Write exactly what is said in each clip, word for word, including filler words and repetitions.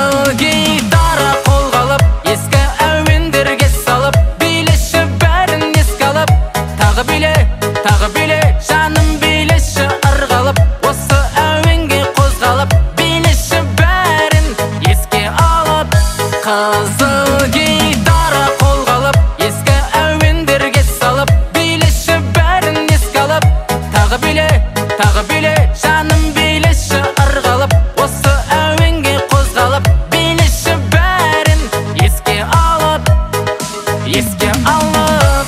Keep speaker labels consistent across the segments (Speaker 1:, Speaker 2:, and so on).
Speaker 1: Қызыл гитара қолға алып, ескі әуендерге салып, билеші бәрін еске алып, тағы биле, тағы биле, жаным билеші ырғалып, осы әуенге қозғалып, билеші бәрін еске алып. Қызыл гитара қолға алып, ескі әуендерге салып, билеші бәрін еске алып, тағы биле, тағы биле, жаным билеші ырғалып, осы әуенге қозғалып, билеші бәрін еске алып, еске алып.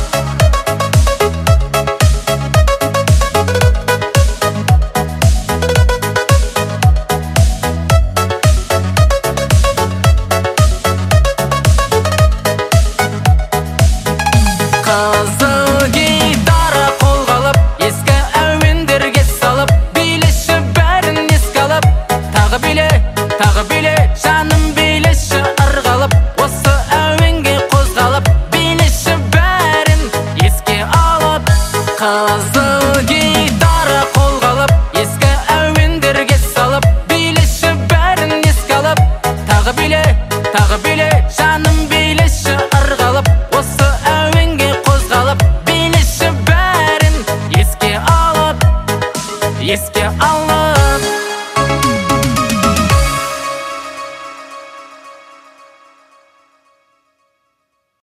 Speaker 1: Қызыл гитара қолға алып, ескі әуендерге салып, билеші бәрін еске алып, тағы биле, тағы биле, жаным билеші ырғалып, осы әуенге қозғалып, билеші бәрін еске алып. Қызыл гитара қолға алып, ескі әуендерге салып, билеші бәрін еске алып, тағы биле, тағы биле, жаным билеші ырғалып, осы әуенге қозғалып, билеші бәрін еске алып, еске алып.